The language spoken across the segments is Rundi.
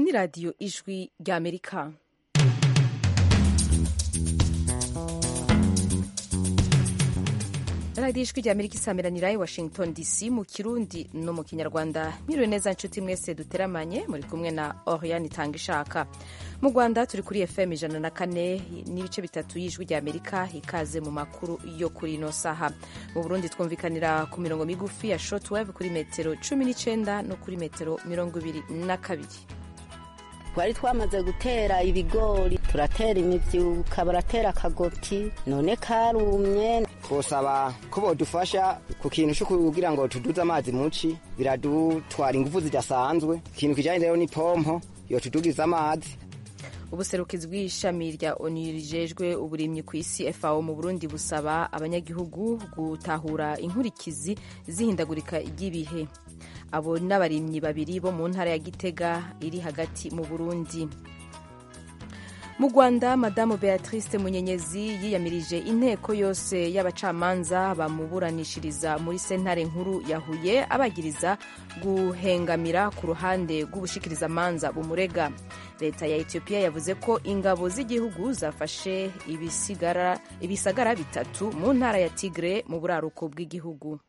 ni radiyo ijwi ry'Amerika. radiyo ijwi ry'Amerika isameranira i Washington DC mu Kirundi no mu Kinyarwanda. Mwiriwe neza nshuti mwese duteramanye, muri kumwe na Oriane Itangishaka. Mu Rwanda turi kuri FM 104 n'ibice bitatu y'ijwi ry'Amerika. Ikaze mu makuru yo kuri ino saha. Mu Burundi twumvikanira ku mirongo migufi ya shortwave kuri metero 19 no kuri metero 22. Twari twamaze gutera ibigori, turatera imivyuka, baratera akagoti, none karumye. Twosaba ko bodufasha ku kintu cyo kugira ngo tuduze amazi muci, biradutwara ingufu zidasanzwe. Ikintu kijanye rero ni pompo yo tudugiza amazi. Ubuserukizi bw'ishami rya ONU rijejwe uburimyi ku isi FAO mu Burundi busaba abanyagihugu gutahura inkurikizi zihindagurika ry'ibihe. Abo n'abarimyi babiri bo mu ntara ya Gitega iri hagati mu Burundi. Mu Rwanda, Madamu Beatrice Munyenyezi yiyamirije inteko yose y'abacamanza bamuburanishiriza muri sentare nkuru ya Huye abagiriza guhengamira ku ruhande rw'ubushikirizamanza bumurega. Leta ya Ethiopia yavuze ko ingabo z'igihugu zafashe ibisagara bitatu mu ntara ya Tigre mu buraruko bw'igihugu.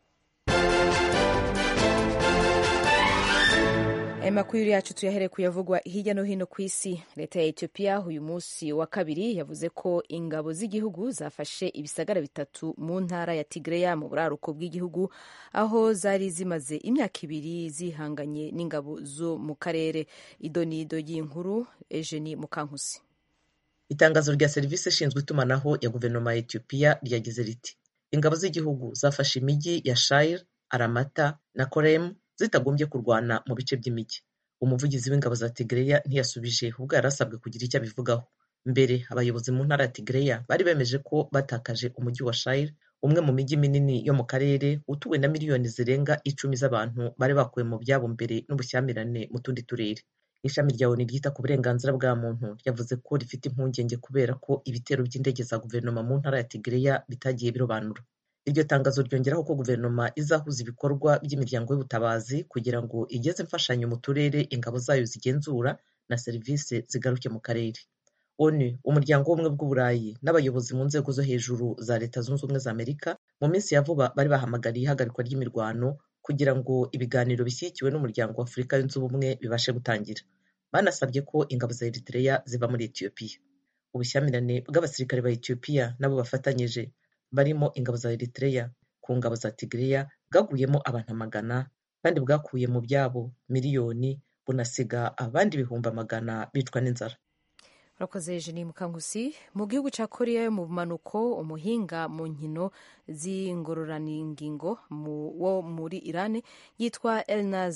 Amakuru yacu tuyahere kuyavugwa hirya no hino ku isi. Leta ya Ethiopia uyu munsi wa kabiri yavuze ko ingabo z'igihugu zafashe ibisagara bitatu mu ntara ya Tigreya mu buraruko bw'igihugu, aho zari zimaze imyaka ibiri zihanganye n'ingabo zo mu karere. Idonido y'inkuru Eugenie Mukankusi. Itangazo rya serivisi ishinzwe itumanaho ya guverinoma ya Ethiopia ryagize riti: ingabo z'igihugu zafashe imijyi ya Shire, Aramata na Korem zitagombye kurwana mu bice by'imijyi. Umuvugizi w'ingabo za Tigreya ntiyasubije ubwo yarasabwe kugira icyo abivugaho. Mbere abayobozi mu ntara ya Tigreya bari bemeje ko batakaje umujyi wa Shire, umwe mu mijyi minini yo mu karere utuwe na miliyoni zirenga 10 z'abantu bari bakuwe mu byabo mbere n'ubushyamirane mu tundi turere. Ishami rya ONU ryita ku burenganzira bwa muntu ryavuze ko rifite impungenge kubera ko ibitero by'indege za guverinoma mu ntara ya Tigreya bitagiye birobanura. Iryo tangazo ryongeraho ko guverinoma izahuza ibikorwa by'imiryango y'ubutabazi kugira ngo igeze imfashanyo mu turere ingabo zayo zigenzura na serivisi zigaruke mu karere. ONU, umuryango w'ubumwe bw'Uburayi n'abayobozi mu nzego zo hejuru za Leta Zunze Ubumwe za Amerika mu minsi ya vuba bari bahamagariye ihagarikwa ry'imirwano kugira ngo ibiganiro bishyigikiwe n'umuryango wa Afurika yunze ubumwe bibashe gutangira. Banasabye ko ingabo za Eritrea ziva muri Ethiopia. Ubushyamirane bw'abasirikare ba Ethiopia nabo bafatanyije barimo ingabo za Eritrea ku ngabo za Tigreya bwaguyemo abantu amagana kandi bwakuye mu byabo miliyoni, bunasiga abandi ibihumbi amagana bicwa n'inzara. Urakoze Eugenie Mukankusi. Mu gihugu ca Korea yo mu bumanuko, umuhinga mu nkino z'ingororaningingo wo muri Iran yitwa Elnaz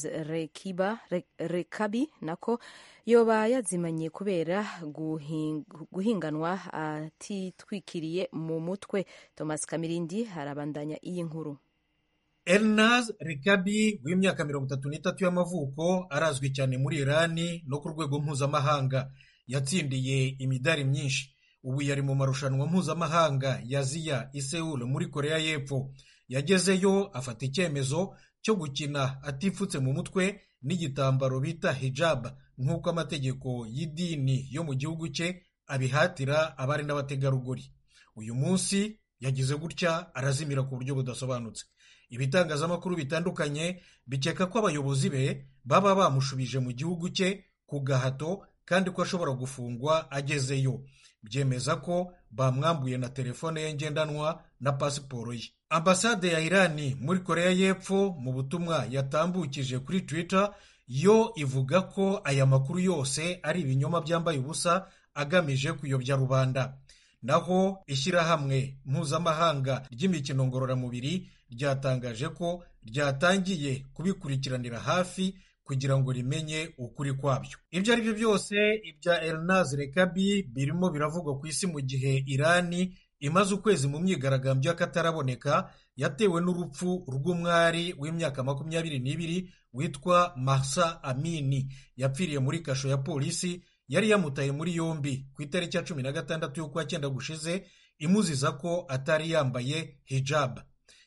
Rekabi nako yoba yazimanye kubera guhinganwa atitwikiriye mu mutwe. Thomas Kamirindi harabandanya iyi nkuru. Elnaz Rekabi w'imyaka 33 y'amavuko arazwi cyane muri Iran no ku rwego mpuzamahanga. Yatsindiye imidari myinshi. Ubu yari mu marushanwa mpuzamahanga ya Aziya i Seoul muri Korea y'Epfo. Yagezeyo afata icyemezo cyo gukina atifutse mu mutwe n'igitambaro bita hijab nk'uko amategeko y'idini yo mu gihugu cye abihatira abari n'abategarugori. Uyu munsi yagize gutya arazimira ku buryo budasobanutse. Ibitangazamakuru bitandukanye bikeka ko abayobozi be baba bamushubije mu gihugu cye ku gahato kandi ko ashobora gufungwa agezeyo. Byemeza ko bamwambuye na telefone ye ngendanwa na pasiporo ye. Ambasade ya Irani muri Korea y'Epfo mu butumwa yatambukije kuri Twitter yo ivuga ko aya makuru yose ari ibinyoma byambaye ubusa agamije kuyobya rubanda. Naho ishyirahamwe mpuzamahanga ry'imikino ngororamubiri ryatangaje ko ryatangiye kubikurikiranira hafi kugira ngo rimenye ukuri kwabyo. Ibyo ari byo byose ibya Elnaz Rekabi birimo biravugwa ku isi mu gihe Irani imaze ukwezi mu myigaragambyo y'akataraboneka yatewe n'urupfu rw'umwari w'imyaka 22 witwa Mahsa Amini. Yapfiriye muri kasho ya polisi yari yamutaye muri yombi ku itariki ya 16 y'ukwa cyenda gushize imuziza ko atari yambaye hijab.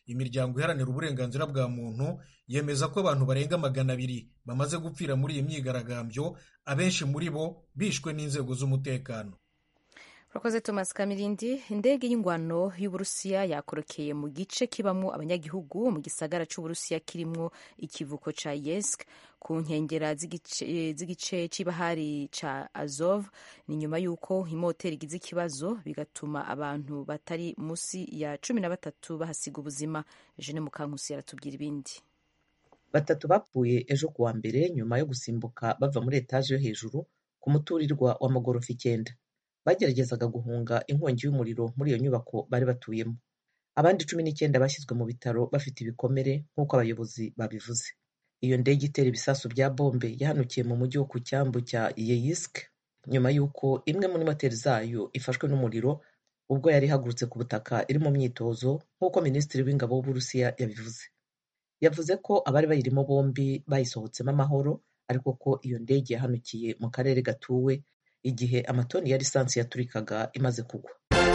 imiryango iharanira uburenganzira bwa muntu yemeza ko abantu barenga 200 bamaze gupfira muri iyi myigaragambyo, abenshi muri bo bishwe n'inzego z'umutekano. Urakoze Thomas Kamirindi. Indege y'ingwano y'Uburusiya yakorokeye mu gice kibamwo abanyagihugu mu gisagara c'Uburusiya kirimwo ikivuko ca Yeysk ku nkengera z'igice c'ibahari ca Azov. Ni nyuma y'uko imoteri igize ikibazo bigatuma abantu batari musi ya 13 bahasiga ubuzima. Jeanne Mukankusi yaratubwira ibindi. 3 bapfuye ejo kuwa mbere nyuma yo gusimbuka bava muri etaje yo hejuru ku muturirwa w'amagorofa 9. Bageragezaga guhunga inkongi y'umuriro muri iyo nyubako bari batuyemo. Abandi 19 bashyizwe mu bitaro bafite ibikomere nk'uko abayobozi babivuze. Iyo ndege itera ibisasu bya bombe yahanukiye mu mujyi wo ku cyambu cya Yeysk nyuma y'uko imwe muri moteri zayo ifashwe n'umuriro ubwo yari ihagurutse ku butaka iri mu myitozo, nk'uko minisitiri w'ingabo w'Uburusiya yabivuze. Yavuze ko abari bayirimo bombi bayisohotsemo amahoro, ariko ko iyo ndege yahanukiye mu karere gatuwe igihe amatoni ya lisansi yaturikaga imaze kugwa.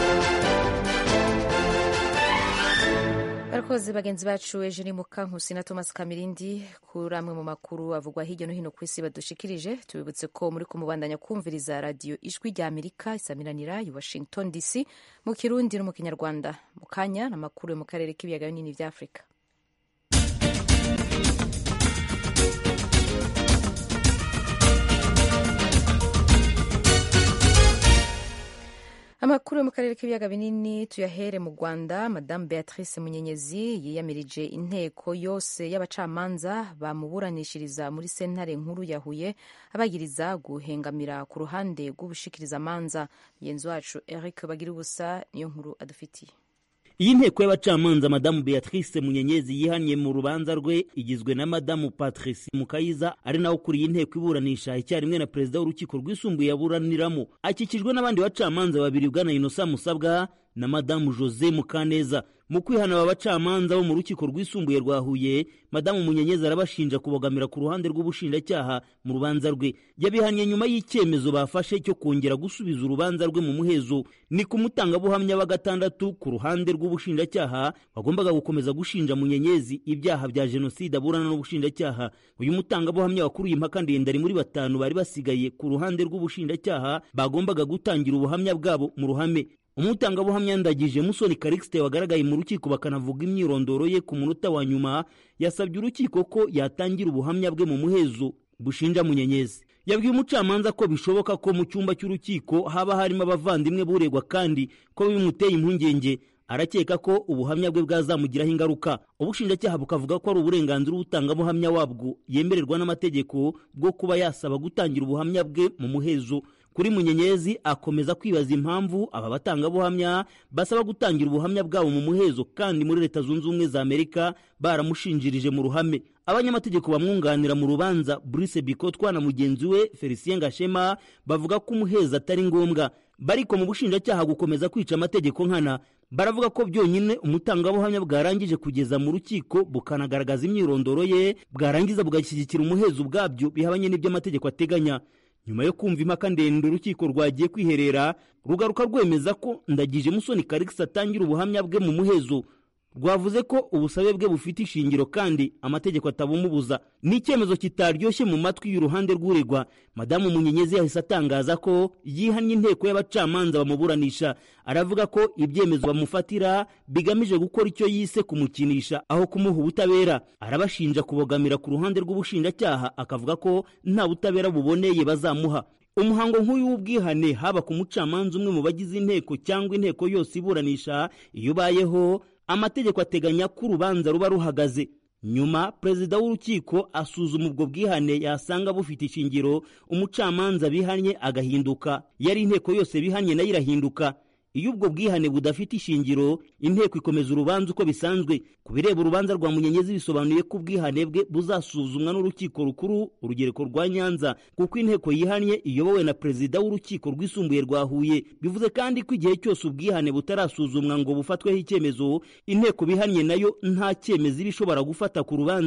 Barakoze bagenzi bacu Eugenie Mukankusi na Thomas Kamirindi kuri amwe mu makuru avugwa hirya no hino ku isi badushikirije. Tubibutse ko muri kumubandanya kumviriza radio Ijwi rya Amerika isamiranira i Washington DC mu Kirundi no mu Kinyarwanda. Mu kanya n'amakuru yo mu karere k'ibiyaga binini vya Afrika. Amakuru yo mu karere k'ibiyaga binini tuyahere mu Rwanda. Madame Beatrice Munyenyezi yiyamirije inteko yose y'abacamanza bamuburanishiriza muri sentare nkuru ya Huye abagiriza guhengamira ku ruhande rw'ubushikirizamanza. Mugenzi wacu Eric Bagirubusa niyo nkuru adufitiye. Iyi nteko y'abacamanza Madamu Beatrice Munyenyezi yihanye mu rubanza rwe igizwe na Madamu Patrice Mukayiza ari nawe ukuriye inteko iburanisha icyarimwe na perezida w'urukiko rwisumbuye yaburaniramo. Akikijwe n'abandi bacamanza babiri, Bwana Innocent Musabwa na Madamu Jose Mukaneza. Mu kwihana aba bacamanza bo mu rukiko rwisumbuye rwa Huye, Madamu Munyenyezi arabashinja kubogamira ku ruhande rw'ubushinjacyaha mu rubanza rwe. Yabihanye nyuma y'icyemezo bafashe cyo kongera gusubiza urubanza rwe mu muhezo. Ni ku mutangabuhamya wa 6 ku ruhande rw'ubushinjacyaha bagombaga gukomeza gushinja Munyenyezi ibyaha bya jenoside aburana n'ubushinjacyaha. Uyu mutangabuhamya wakuruye impaka ndende ari muri 5 bari basigaye ku ruhande rw'ubushinjacyaha bagombaga gutangira ubuhamya bwabo mu ruhame. Umutangabuhamya Ndagije Musoni Karixte wagaragaye mu rukiko bakanavuga imyirondoro ye ku munota wa nyuma yasabye urukiko ko yatangira ubuhamya bwe mu muhezo bushinja Munyenyezi. Yabwiye umucamanza ko bishoboka ko mu cyumba cy'urukiko haba harimo abavandimwe buregwa kandi ko bimuteye impungenge. Arakeka ko ubuhamya bwe bwazamugiraho ingaruka. Ubushinjacyaha bukavuga ko ari uburenganzira ubutangabuhamya wabwo yemererwa n'amategeko bwo kuba yasaba gutangira ubuhamya bwe mu muhezo. Kuri Munyenyezi akomeza kwibaza impamvu aba batangabuhamya basaba gutangira ubuhamya bwabo mu muhezo kandi muri Leta Zunze Ubumwe za Amerika baramushinjirije mu ruhame. Abanyamategeko bamwunganira mu rubanza Brice Bikotwa na mugenzi we Felicien Gashema bavuga ko umuhezo atari ngombwa. Bariko mu bushinjacyaha gukomeza kwica amategeko nkana. Baravuga ko byonyine umutangabuhamya bwarangije kugeza mu rukiko bukanagaragaza imyirondoro ye bwarangiza bugashyigikira umuhezo ubwabyo bihabanye n'ibyo amategeko ateganya. Nyuma yo kumva impaka ndende urukiko rwagiye kwiherera rugaruka rwemeza ko Ndagije Musoni Karixte atangira ubuhamya bwe mu muhezo. Rwavuze ko ubusabe bwe bufite ishingiro kandi amategeko atabumubuza. Ni icyemezo kitaryoshye mu matwi y'uruhande rw'uregwa. Madamu Munyenyezi yahise atangaza ko yihanye inteko y'abacamanza bamuburanisha. Aravuga ko ibyemezo bamufatira bigamije gukora icyo yise kumukinisha aho kumuha ubutabera. Arabashinja kubogamira ku ruhande rw'ubushinjacyaha akavuga ko nta butabera buboneye bazamuha. Umuhango nk'uyu w'ubwihane haba ku mucamanza umwe mu bagize inteko cyangwa inteko yose iburanisha iyo ubayeho, amategeko ateganya ko urubanza ruba ruhagaze. Nyuma perezida w'urukiko asuzuma ubwo bwihane yasanga bufite ishingiro, umucamanza bihanye agahinduka. Yari inteko yose bihanye nayo irahinduka. Iyo ubwo bwihane budafite ishingiro, inteko ikomeza urubanza uko bisanzwe. Kubireba urubanza rwa Munyenyezi bisobanuye ko ubwihane bwe buzasuzumwa n'urukiko rukuru urugereko rwa Nyanza, kuko inteko yihanye iyobowe na perezida w'urukiko rwisumbuye rwa Huye. Bivuze kandi ko igihe cyose ubwihane butarasuzumwa ngo bufatweho icyemezo, inteko bihanye nayo nta cyemezo ibishobora gufata ku rubanza.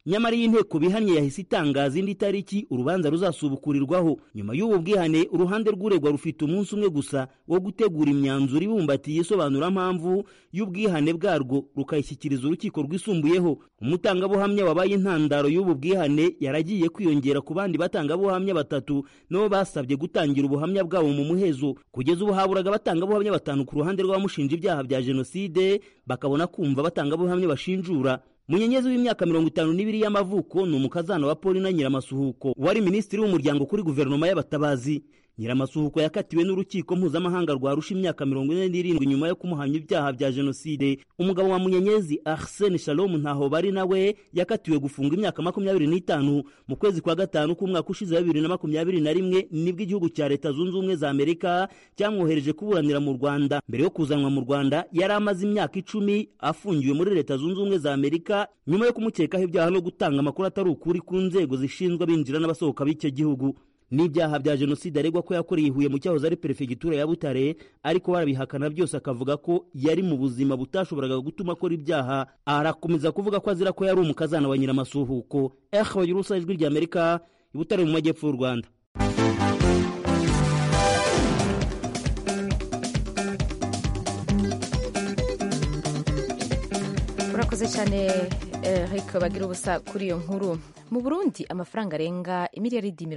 nyamara iyi nteko bihanye yahise itangaza indi tariki urubanza ruzasubukurirwaho. Nyuma y'ubu bwihane uruhande rw'uregwa rufite umunsi umwe gusa wo gutegura imyanzuro ibumbatiye isobanura mpamvu y'ubwihane bwarwo rukayishyikiriza urukiko rwisumbuyeho. Umutangabuhamya wabaye intandaro y'ubu bwihane yaragiye kwiyongera ku bandi batangabuhamya batatu nabo basabye gutangira ubuhamya bwabo mu muhezo. Kugeza ubu haburaga abatangabuhamya batanu ku ruhande rw'abamushinja ibyaha bya jenoside bakabona kumva abatangabuhamya bashinjura. Munyenyezi w'imyaka 52 y'amavuko ni umukazana wa Paulina Nyiramasuhuko wari minisitiri w'umuryango kuri guverinoma y'abatabazi. Nyiramasuhuko yakatiwe n'urukiko mpuzamahanga rwa Arusha imyaka 47 nyuma yo kumuhamya ibyaha bya jenoside. Umugabo wa Munyenyezi Arsene Shalom ntaho bari nawe yakatiwe gufunga imyaka 25 mu kwezi kwa gatanu k'umwaka ushize 2021 nibwo igihugu cya Leta Zunze Ubumwe za Amerika cyamwohereje kuburanira mu Rwanda. Mbere yo kuzanwa mu Rwanda yari amaze imyaka 10 afungiwe muri Leta Zunze Ubumwe za Amerika nyuma yo kumukekaho ibyaha no gutanga amakuru atari ukuri ku nzego zishinzwe abinjira n'abasohoka b'icyo gihugu. N'ibyaha bya jenoside aregwa ko yakoreye Huye mu cyahoze ari perefegitura ya Butare, ariko barabihakana byose akavuga ko yari mu buzima butashoboraga gutuma akora ibyaha. Arakomeza kuvuga ko azira ko yari umukazana wa Nyiramasuhuko. Bagirusa, Ijwi rya Amerika, i Butare mu majyepfo y'u Rwanda. Urakoze cyane Eric Bagirusa kuri iyo nkuru. Mu Burundi amafaranga arenga imiliyaridi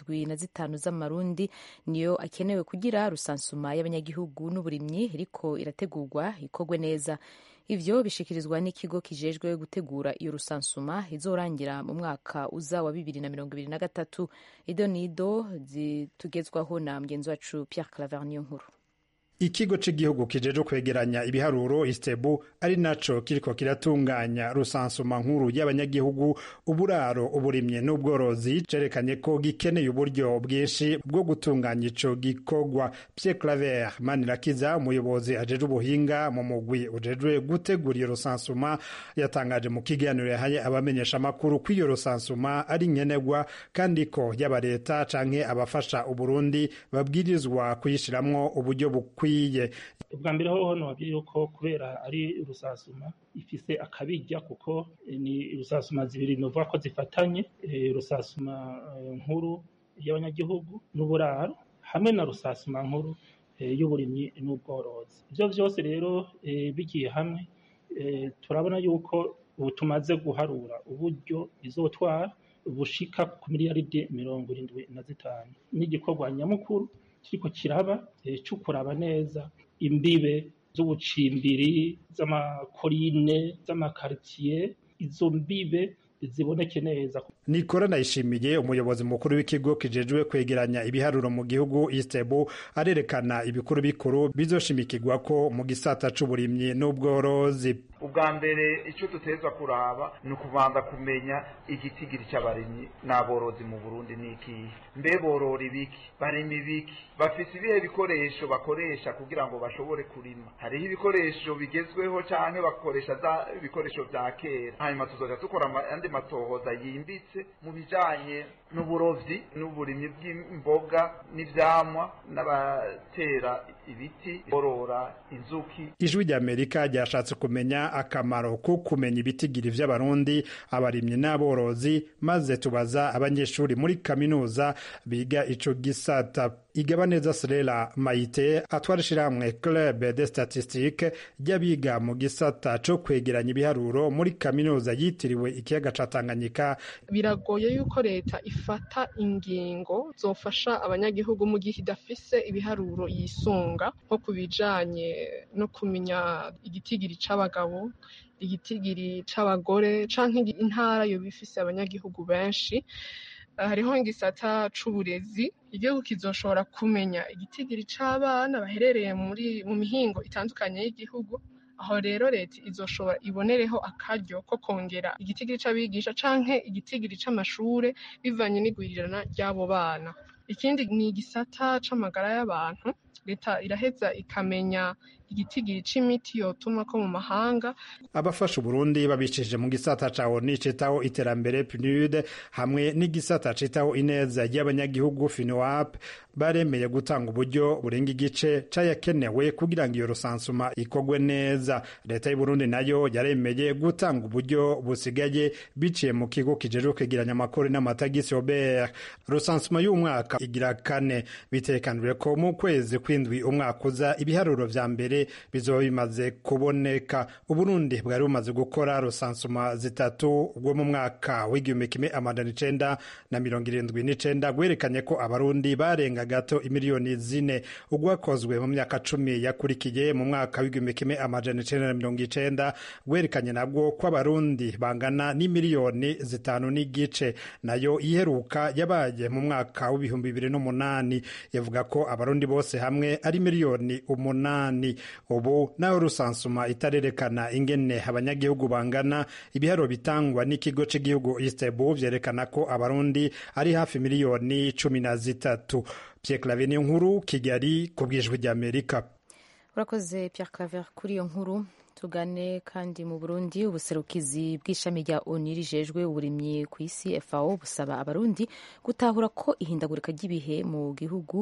75 z'amarundi niyo akenewe kugira rusansuma y'abanyagihugu n'uburimyi iriko irategurwa ikogwe neza. Ivyo bishikirizwa n'ikigo kijejwe gutegura iyo rusansuma izorangira mu mwaka uza wa 2023. Idonido zitugezwaho na mgenzi wacu Pierre Claver Niyonkuru. Ikigo c'igihugu kijeje kwegeranya ibiharuro Istebu ari naco kiriko kiratunganya rusansuma nkuru y'abanyagihugu, uburaro, uburimye n'ubworozi cerekanye ko gikeneye uburyo bwinshi bwo gutunganya ico gikogwa. Pierre Claver Manirakiza, umuyobozi ajeje ubuhinga mu mugwi ujejwe gutegura iyo rusansuma, yatangaje mu kiganiro yahaye abamenyesha makuru ko iyo rusansuma ari nkenerwa kandi ko yaba leta canke abafasha Uburundi babwirizwa kuyishiramwo uburyo bukwiye. Ubwa mbere hoho nababwiye yuko kubera ari rusasuma ifise akabijya kuko ni rusasuma zibiri novuga ko zifatanye, rusasuma nkuru y'abanyagihugu n'uburaro hamwe na rusasuma nkuru y'uburimyi n'ubworozi. Ivyo vyose rero bigiye hamwe turabona yuko ubu tumaze guharura uburyo izotwara bushika ku miliyaridi 75 n'igikorwa nyamukuru kiriko kiraba cyo kuraba neza imbibe z'ubucimbiri z'amakorine z'amakartier, izo mbibe ziboneke neza. Nikora Ndayishimiye, umuyobozi mukuru w'ikigo kijejwe kwegeranya ibiharuro mu gihugu Istebu, arerekana ibikuru bikuru bizoshimikirwa ko mu gisata c'uburimyi n'ubworozi. Ubwa mbere icyo tuteza kuraba ni ukubanza kumenya igitigiri cy'abarimyi n'aborozi mu Burundi niki, mbe borora ibiki, barima ibiki, bafise ibihe bikoresho bakoresha kugira ngo bashobore kurima. Hariho ibikoresho bigezweho canke bakoresha ibikoresho vya kera. Hanyuma tuzoja tukora andi matohoza yimbitse mu bijanye n'uburovyi n'uburimyi bw'imboga n'ivyamwa n'abatera ibiti, borora inzuki. Ijwi rya Amerika ryashatse kumenya akamaro ko kumenya ibitigiri vy'abarundi, abarimyi n'aborozi, maze tubaza abanyeshuri muri kaminuza biga ico gisata. Igabaneza Srela Maite atwara ishirahamwe Club de Statistique ry'abiga mu gisata co kwegeranya ibiharuro muri kaminuza yitiriwe ikiyaga ca Tanganyika. Biragoye yuko leta ifata ingingo zofasha abanyagihugu mu gihe idafise ibiharuro yisunga, nko kubijanye no kumenya igitigiri c'abagabo, igitigiri c'abagore canke intara yo bifise abanyagihugu benshi. Hariho igisata c'uburezi, igihugu kizoshobora kumenya igitigiri c'abana baherereye mu mihingo itandukanye y'igihugu. Aho rero leta izoshobora ibonereho akaryo ko kongera igitigiri c'abigisha canke igitigiri c'amashure bivanye n'igwirirana ry'abo bana. Ikindi ni igisata c'amagara y'abantu, leta iraheza ikamenya igitigiri c'imiti yotuma ko mu mahanga. Abafasha Burundi babicishije mu gisata ca ONU citaho iterambere PNUD hamwe n'igisata citaho ineza y'abanyagihugu FINOAP baremeye gutanga uburyo burenga igice cayakenewe kugira ngo iyo rusansuma ikogwe neza. Leta y'u Burundi nayo yaremeye gutanga uburyo busigaye biciye mu kigo kijejwe kwegeranya amakori n'amatagisi OBR. Rusansuma y'umwaka igira kane, bitekanijwe ko mu kwezi kw'indwi umwaka uza ibiharuro vya mbere bizoba bimaze kuboneka. Uburundi bwari bumaze gukora rusansuma zitatu ubwo mu mwaka w'1979 gwerekanye ko abarundi barenga gato imiliyoni 4, ugwakozwe mu myaka 10 yakurikiye mu mwaka w'1990 gwerekanye nabwo ko abarundi bangana n'imiliyoni 5 n'igice. Nayo iheruka yabaye mu mwaka w'2008 yavuga ko abarundi bose hamwe ari miliyoni 8. Ubu naho rusansuma itarerekana ingene abanyagihugu bangana, ibiharo bitangwa n'ikigo cy'igihugu Istebu vyerekana ko abarundi ari hafi miliyoni 13. Pierre Claver nkuru Kigali ku bwijwi ry'Amerika. Urakoze Pierre Claver kuri iyo nkuru. Tugane kandi mu Burundi, ubuserukizi bw'ishami rya ONU rijejwe uburimyi ku isi FAO busaba abarundi gutahura ko ihindagurika ry'ibihe mu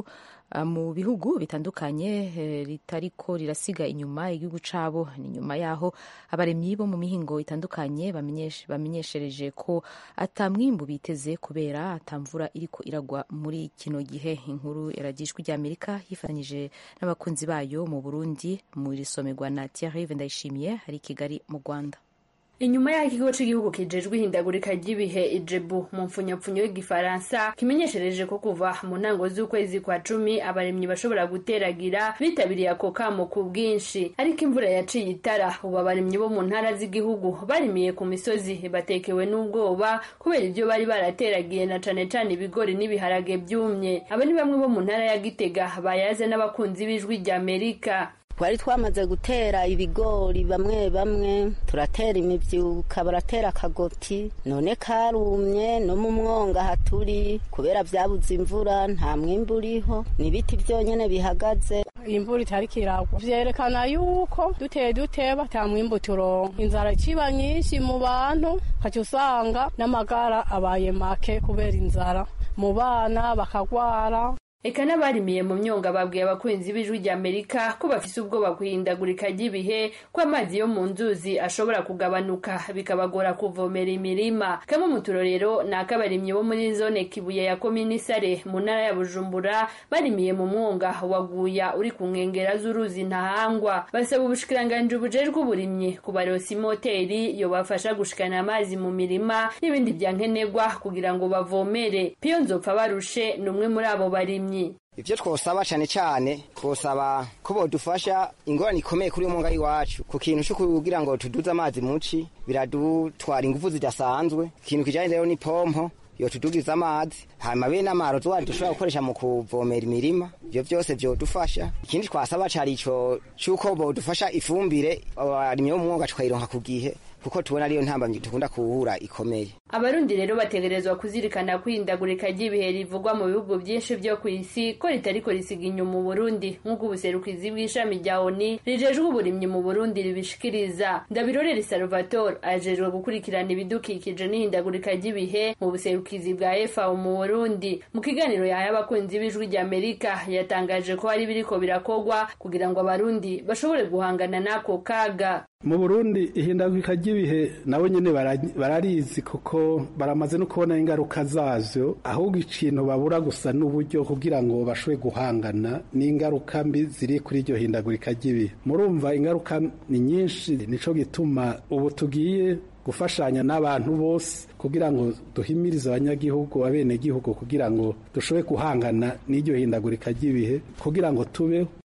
bihugu bitandukanye ritariko rirasiga inyuma igihugu cabo. Ni nyuma yaho abaremyi bo mu mihingo itandukanye bamenyeshereje ko atamwimbu biteze kubera atamvura iriko iragwa muri kino gihe. Inkuru yaragijwe ry'Amerika yifatanyije n'abakunzi bayo mu Burundi, muri somerwa na Thierry Vendayishimiye hari Kigali mu Rwanda. Inyuma ya ikigo cy'igihugu kijejwe ihindagurika ry'ibihe IJEBU mu mfunyapfunyo y'igifaransa kimenyeshereje ko kuva mu ntango z'ukwezi kwa 10 abaremyi bashobora guteragira bitabiriye ako kamo ku bwinshi, ariko imvura yaciye itara. Ubu abaremyi bo mu ntara z'igihugu barimiye ku misozi batekewe n'ubwoba kubera ibyo bari barateragiye, na cane cane ibigori n'ibiharage byumye. Aba ni bamwe bo mu ntara ya Gitega bayaze n'abakunzi b'ijwi ry'Amerika. Twari twamaze gutera ibigori, bamwe turatera imivyuka, baratera akagoti, none karumye no mu mwonga haturi kubera vyabuze imvura, nta mwimbu uriho, n'ibiti vyonyene bihagaze. Imvura itari kiragwa vyerekana yuko duteba ata mwimbu turonka. Inzara ciba nyinshi mu bantu, kaca usanga n'amagara abaye make kubera inzara, mu bana bakagwara. Eka n'abarimiye mu myonga babwiye abakunzi b'ijwi ry'Amerika ko bafise ubwoba guhindagurika ry'ibihe, ko amazi yo mu nzuzi ashobora kugabanuka bikabagora kuvomera imirima. Kamwe mu turorero ni akabarimyi bo muri zone Kibuye ya komini Sare mu ntara ya Bujumbura barimiye mu mwonga waguya uri ku nkengera z'uruzi Ntahangwa. Basaba ubushikiranganji bujejwe uburimyi kubaronsa imoteri yobafasha gushikana amazi mu mirima n'ibindi vyankenerwa kugira ngo bavomere. Piyo Nzopfa barushe n'umwe muri abo barimyi. Ivyo twosaba cane twosaba ko bodufasha, ingorane ikomeye kuri umwonga iwacu ku kintu cyo kugira ngo tuduze amazi muci biradutwara ingufu zidasanzwe. Ikintu kijanye rero ni pompo yotudugiza amazi, hama be n'amaro dushobora gukoresha mu kuvomera imirima. Ivyo vyose vyodufasha. Ikindi twasaba cari ico cyuko bodufasha ifumbire abarimyi bo mu mwonga tukayironka ku gihe, kuko tubona ariyo ntambamye dukunda kuhura ikomeye. Abarundi rero bategerezwa kuzirikana kwihindagurika ry'ibihe rivugwa mu bihugu byinshi byo ku isi ko ritariko risiga inyuma Burundi, nk'uko ubuserukizi bw'ishami rya ONU rijejwe uburimyi mu Burundi ribishikiriza. Ndabirorera Salvatore ajejwe gukurikirana ibidukikije n'ihindagurika ry'ibihe mu buserukizi bwa FAO mu Burundi, mu kiganiro yahaye abakunzi b'ijwi ry'Amerika yatangaje ko hari biriko birakogwa kugira ngo abarundi bashobore guhangana n'ako kaga. Mu Burundi ihindagurika ry'ibihe nabo nyene bararizi kuko baramaze no kubona ingaruka zazo, ahubwo ikintu babura gusa n'uburyo kugira ngo bashobore guhangana n'ingaruka mbi ziri kuri iryo hindagurika ry'ibihe. Murumva ingaruka ni nyinshi, nico gituma ubu tugiye gufashanya n'abantu bose kugira ngo duhimirize abanyagihugu, abenegihugu kugira ngo dushobore guhangana n'iryo hindagurika ry'ibihe, kugira ngo tubeho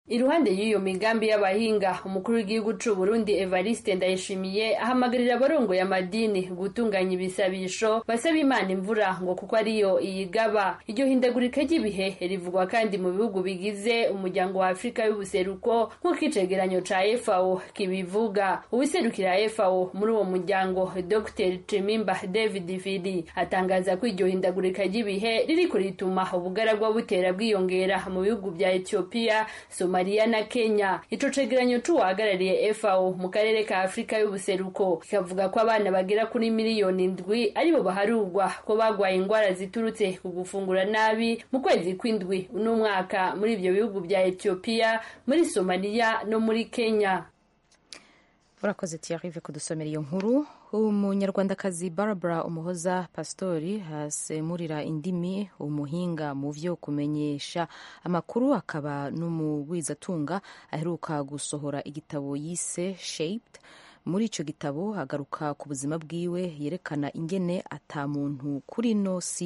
Iruhande y'iyo migambi y'abahinga, umukuru w'igihugu c'u Burundi Evariste Ndayishimiye ahamagarira abarongoye amadini gutunganya ibisabisho basaba Imana imvura ngo kuko ariyo iyigaba. Iryo hindagurika ry'ibihe rivugwa kandi mu bihugu bigize umuryango wa Afrika y'ubuseruko nk'uko icegeranyo ca FAO kibivuga. Uwiserukira FAO muri uwo muryango Dr. Chimimba David Fidi atangaza ko iryo hindagurika ry'ibihe ririko rituma ubugaragwa butera bwiyongera mu bihugu vya Ethiopia, Somalia na Kenya. Ico cegeranyo c'uwahagarariye FAO mu karere ka Afrika y'ubuseruko kikavuga ko abana bagera kuri miliyoni 7 aribo baharurwa ko bagwaye ingwara ziturutse ku gufungura nabi mu kwezi kw'indwi uno mwaka muri ivyo bihugu vya Ethiopia, muri Somalia no muri Kenya. Urakoze Thierry kudusomera iyo nkuru. Umunyarwandakazi Barbara Umuhoza Pastori hasemurira indimi, umuhinga mu vyo kumenyesha amakuru, akaba n'umugwizatunga aheruka gusohora igitabo yise Shaped. Muri ico gitabo agaruka ku buzima bwiwe, yerekana ingene ata muntu kuri nosi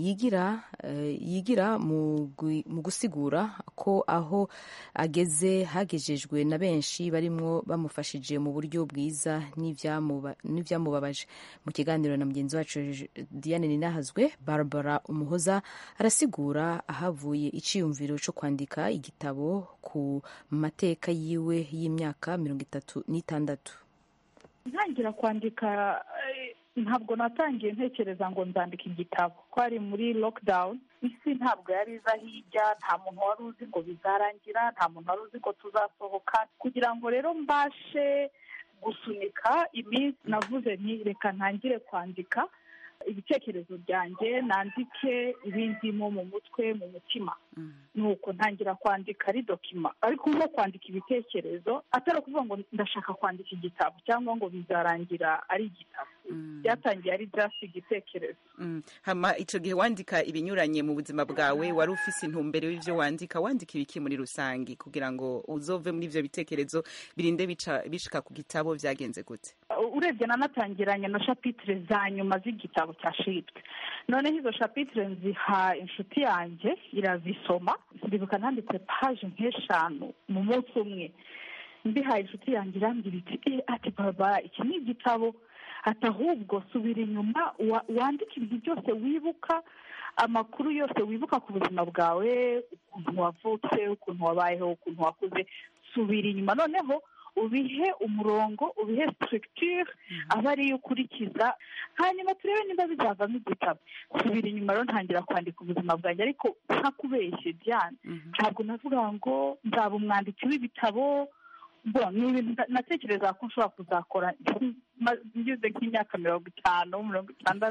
yigira mu gusigura ko aho ageze hagejejwe na benshi barimwo bamufashije mu buryo bwiza n'ivyamubabaje. Mu kiganiro na mugenzi wacu Diane Ninahazwe, Barbara Umuhoza arasigura ahavuye iciyumviro co kwandika igitabo ku mateka yiwe y'imyaka 36. Ntangira kwandika ntabwo natangiye ntekereza ngo nzandika igitabo, ko ari muri lockdown. Isi ntabwo yari iza hirya, nta muntu wari uzi ngo bizarangira, nta muntu wari uzi ngo tuzasohoka. Kugira ngo rero mbashe gusunika iminsi, navuze nti reka ntangire kwandika ibitekerezo byanjye, nandike ibindimo mu mutwe, mu mutima. Nuko ntangira kwandika ari dokima, ariko no kwandika ibitekerezo atari kuvuga ngo ndashaka kwandika igitabo cyangwa ngo bizarangira ari igitabo. Byatangiye ari just igitekerezo. Hama ico gihe wandika ibinyuranye mu buzima bwawe, wari ufise intumbero y'ivyo wandika ibiki muri rusangi kugira ngo uzove muri ivyo bitekerezo birinde bishika ku gitabo? Vyagenze gute? Urebye nanatangiranye na chapitre za nyuma z'igitabo cya Shaped. Noneho izo chapitre nziha inshuti yanjye irazisoma, ndibuka nanditse page nk'eshanu mu munsi umwe. Mbihaye inshuti yanjye irambwira iti ati baba iki ni igitabo, ati ahubwo subira inyuma wandike ibintu byose wibuka, amakuru yose wibuka ku buzima bwawe, ukuntu wavutse, ukuntu wabayeho, ukuntu wakuze, subira inyuma noneho ubihe umurongo, ubihe structure aba ariyo ukurikiza, hanyuma turebe niba bizavamo igitabo. Subira inyuma rero ntangira kwandika ubuzima bwanjye, ariko ntakubeshye Diane, ntabwo navuga ngo nzaba umwanditsi w'ibitabo. Ni ibintu natekereza ko nshobora kuzakora ngeze nk'imyaka 50,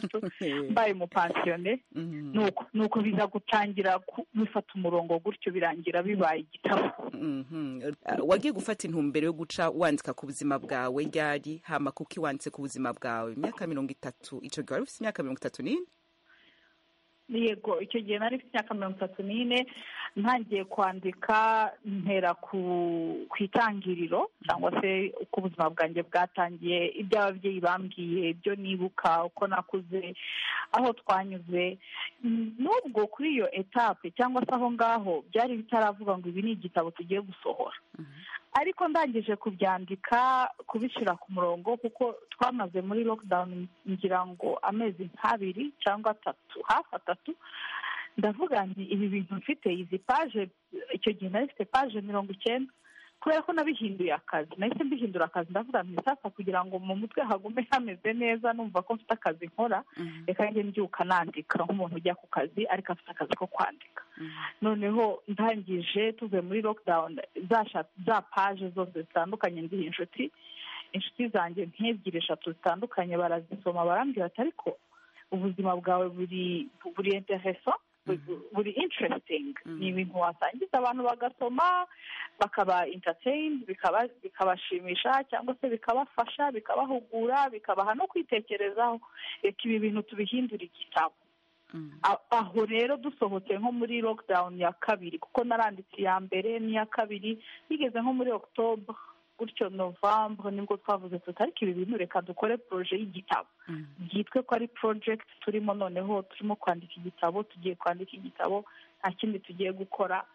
60 mbaye umupansiyone. Nuko biza gutangira bifata umurongo gutyo birangira bibaye igitabo. Wagiye gufata intumbero yo guca wandika ku buzima bwawe ryari? Hama kuki wanditse ku buzima bwawe imyaka 30? Ico gihe wari ufite imyaka 34? Yego, icyo gihe nari mfite imyaka 34. Ntangiye kwandika ntera ku itangiriro cyangwa se uko ubuzima bwanjye bwatangiye, ibyo ababyeyi bambwiye, ibyo nibuka, uko nakuze, aho twanyuze. Nubwo kuri iyo etape cyangwa se aho ngaho byari bitaravuga ngo ibi ni igitabo tugiye gusohora, ariko ndangije kubyandika, kubishyira ku murongo, kuko twamaze muri lockdown ngira ngo amezi 2 cyangwa 3, hafi 3. Ndavuga nti ibi bintu mfite izi page, icyo gihe nari mfite page 90, kubera ko nabihinduye akazi, nahise mbihindura akazi. Ndavuga nti sasa kugira ngo mu mutwe hagume hameze neza, numva ko mfite akazi nkora, reka njye mbyuka nandika nk'umuntu ujya ku kazi ariko afite akazi ko kwandika. Noneho ndangije tuve muri lockdown, za page zose zitandukanye ndiha inshuti zanjye nk'ebyiri 3 zitandukanye, barazisoma barambwira ati ariko ubuzima bwawe buri interessant, buri interesting. Ni ibintu wasangiza abantu bagasoma, bakaba entertained, bikabashimisha cyangwa se bikabafasha, bikabahugura, bikabaha no kwitekerezaho. Reka ibi bintu tubihindura igitabo. Aho rero dusohotse nko muri lockdown ya 2, kuko naranditse iya mbere n'iya 2, bigeze nko muri October gutyo November, nibwo twavuze tuti ariko ibi bintu reka dukore projet y'igitabo. Byitwe ko ari project turimo, noneho turimo kwandika igitabo, tugiye kwandika igitabo, nta kindi tugiye gukora.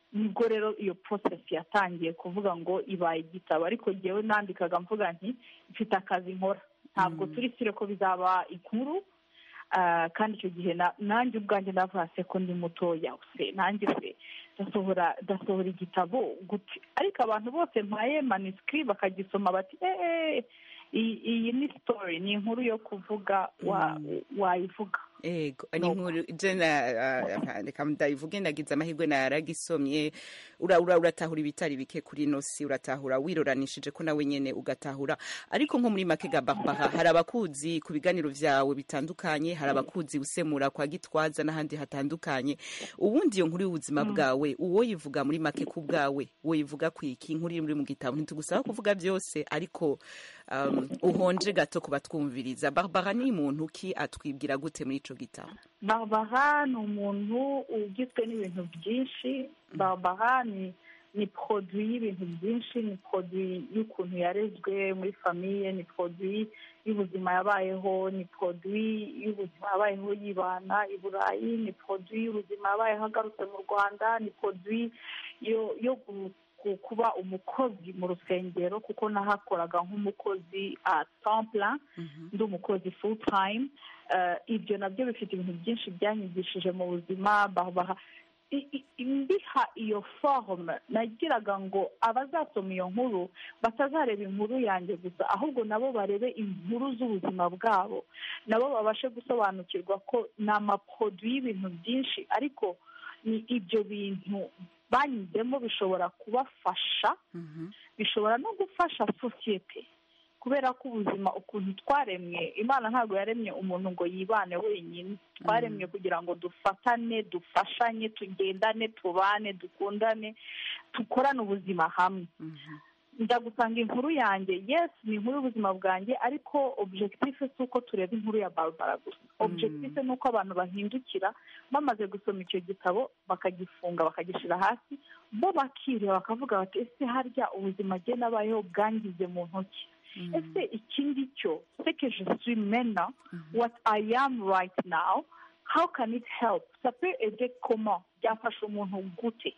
nibwo rero iyo process yatangiye kuvuga ngo ibaye igitabo, ariko jyewe nandikaga mvuga nti mfite akazi nkora, ntabwo turi sire ko bizaba inkuru. Kandi icyo gihe nanjye ubwanjye navuga se ko ndi mutoya se nanjye se ndasohora igitabo gute, ariko abantu bose mpaye manuscript bakagisoma bati iyi ni story, ni inkuru yo kuvuga, wayivuga. Ego ni inkuru jena reka ndayivuge, nagize amahirwe naragisomye, uratahura ibitari bike kuri nosi, uratahura wiroranishije ko nawe nyene ugatahura. Ariko nko muri make Barbara, hari abakuzi ku biganiro vyawe bitandukanye, hari abakuzi usemura kwa Gitwaza n'ahandi hatandukanye. Ubundi iyo nkuru y'ubuzima bwawe uwo yivuga muri make ku bwawe, wo yivuga kwiki inkuru iri mu gitabo? Ntitugusaba kuvuga byose, ariko uhonje gato kubatwumviriza. Barbara ni muntu ki, atwibwira gute muri ico gitabo? Barbara ni umuntu ugizwe n'ibintu byinshi. Barbara ni produit y'ibintu byinshi, ni produit y'ukuntu yarezwe muri famille, ni produit y'ubuzima yabayeho, ni produit y'ubuzima yabayeho yibana i Burayi, ni produit y'ubuzima yabayeho agarutse mu Rwanda, ni produit yo kuba umukozi mu rusengero, kuko nahakoraga nk'umukozi a temps plein, ndi umukozi full time. Ibyo nabyo bifite ibintu byinshi byanyigishije mu buzima. Mbiha iyo forme nagiraga ngo abazasoma iyo nkuru batazareba inkuru yanjye gusa, ahubwo nabo barebe inkuru z'ubuzima bwabo, nabo babashe gusobanukirwa ko ni amaproduit y'ibintu byinshi, ariko ni ibyo bintu banyuzemo bishobora kubafasha, bishobora no gufasha sosiyete, kubera ko ubuzima ukuntu twaremwe, Imana ntabwo yaremye umuntu ngo yibane wenyine, twaremwe kugira ngo dufatane, dufashanye, tugendane, tubane, dukundane, dukorane ubuzima hamwe. Ndagusanga inkuru yanjye, yes, ni inkuru y'ubuzima bwanjye, ariko objectif si uko tureba inkuru ya Barbara gusa. Objectif ni uko abantu bahindukira bamaze gusoma icyo gitabo, bakagifunga, bakagishyira hasi, bo bakireba bakavuga bati ese harya ubuzima bwe nabayeho bwangize mu ntoki, ese iki ngicyo ce que je suis maintenant, what I am right now, how can it help, ça peut aider comment, byafasha umuntu gute.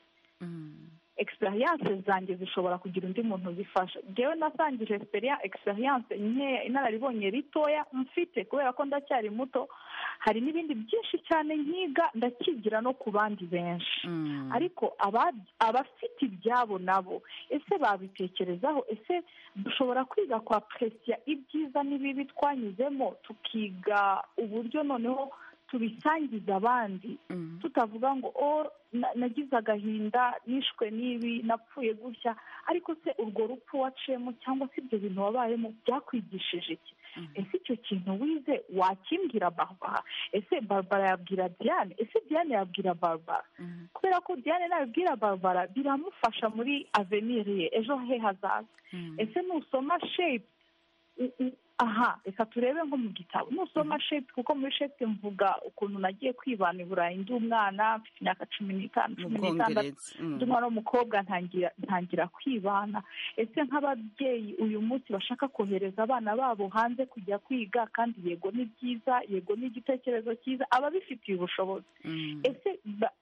Experience zanjye zishobora kugira undi muntu zifasha. Jewe nasangije experience nkeya, inararibonye ritoya mfite, kubera ko ndacyari muto, hari n'ibindi byinshi cyane nkiga, ndakigira no ku bandi benshi. Ariko abafite ibyabo nabo, ese babitekerezaho? Ese dushobora kwiga kwa aprecier ibyiza n'ibibi twanyuzemo, tukiga uburyo noneho tubisangiza abandi, tutavuga ngo nagize agahinda, nishwe n'ibi, napfuye gutya, ariko se urwo rupfu waciyemo cyangwa se ibyo bintu wabayemo byakwigishije iki? Ese icyo kintu wize wakimbwira Barbara? Ese Barbara yabwira Diane? Ese Diane yabwira Barbara? Kubera ko Diane nabibwira Barbara biramufasha muri avenir ye, ejo he hazaza. Ese nusoma Shape, reka turebe nko mu gitabo, nusoma Shape, kuko muri Shape mvuga ukuntu nagiye kwibana i Burayi ndi umwana, mfite imyaka 15, 16, ndi umwana w'umukobwa, ntangira kwibana. Ese nk'ababyeyi uyu munsi bashaka kohereza abana babo hanze kujya kwiga, kandi yego ni byiza, yego ni igitekerezo cyiza, ababifitiye ubushobozi, ese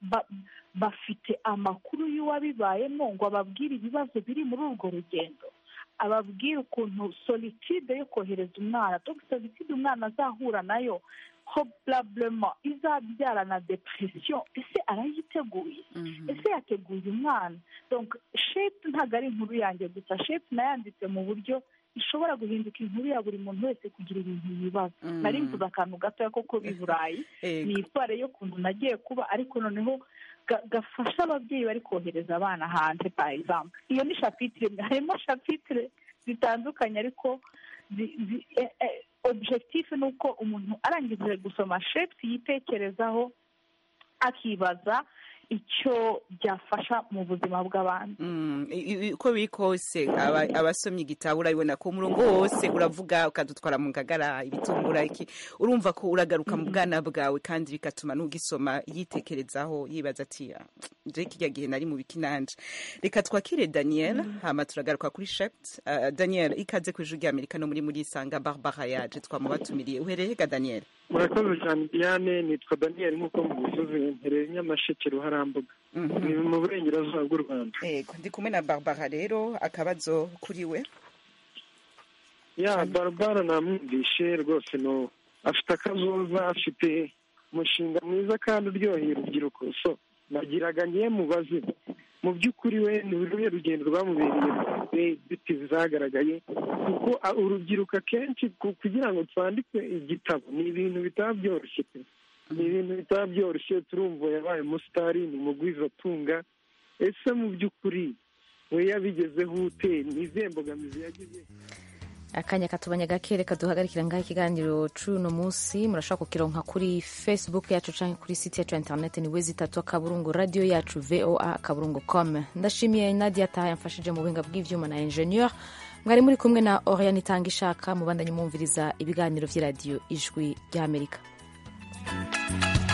bafite amakuru y'uwabibayemo ngo ababwire ibibazo biri muri urwo rugendo, ababwira ukuntu solitude yo kohereza umwana, donc solitude umwana azahura nayo probablement izabyara na depression, ese arayiteguye? Ese yateguye umwana? Donc Shape ntabwo ari inkuru yanjye gusa, Shape nayanditse mu buryo ishobora guhinduka inkuru ya buri muntu wese kugira ibintu yibaza. Nari mvuze akantu gatoya koko b'i Burayi, ni histoire yo kuntu nagiye kuba, ariko noneho gafasha ababyeyi bari kohereza abana hanze. Par exemple, iyo ni chapitre, harimo chapitre zitandukanye, ariko objectif ni uko umuntu arangije gusoma Shape yitekerezaho, akibaza icyo byafasha mu buzima bw'abantu. Uko biri kose abasomye igitabo urabibona ko umurongo wose uravuga, ukadutwara mu ngagara, ibitungura iki, urumva ko uragaruka mu bwana bwawe, kandi bigatuma n'ugisoma yitekerezaho, yibaza ati je kijya gihe nari mu bikinanje. Reka twakire Daniel, hama turagaruka kuri Shape. Daniel, ikaze ku Ijwi ry'Amerika no muri Sanga. Barbara yaje twamubatumiriye. Uhereye ga Daniel? Murakoze cyane Diane, nitwa Daniel nk'uko mubivuze, mpereye Nyamasheke Ruharambuga. ni mu burengerazuba bw'u Rwanda. Yego, ndi kumwe na Barbara rero, akabazo kuri we. Barbara namwumvishe rwose, no afite akazoza, afite umushinga mwiza kandi uryoheye urubyiruko. So nagiraga ngiye mubaze, mu by'ukuri we ni uruhe rugendo rwamubereye biti zagaragaye, kuko urubyiruko akenshi kugira ngo twandike igitabo ni ibintu bitaba byoroshye, ni ibintu bitaba byoroshye. Turumva yabaye umusitari, ni umugwizatunga. Ese mu by'ukuri we yabigezeho ute? Ni izihe mbogamizi yagize? Akanya katubanya gake, reka duhagarikira ngaho ikiganiro c'uno munsi. Murashobora kukironka kuri Facebook yacu canke kuri site yacu ya internet ni www.akaburungu radio yacu voa.com. Ndashimiye Nadia Taha yamfashije mu buhinga bw'ivyuma na ingenieur. Mwari muri kumwe na Oriane Itangishaka, mubandanye mwumviriza ibiganiro vy'iradio Ijwi ry'Amerika.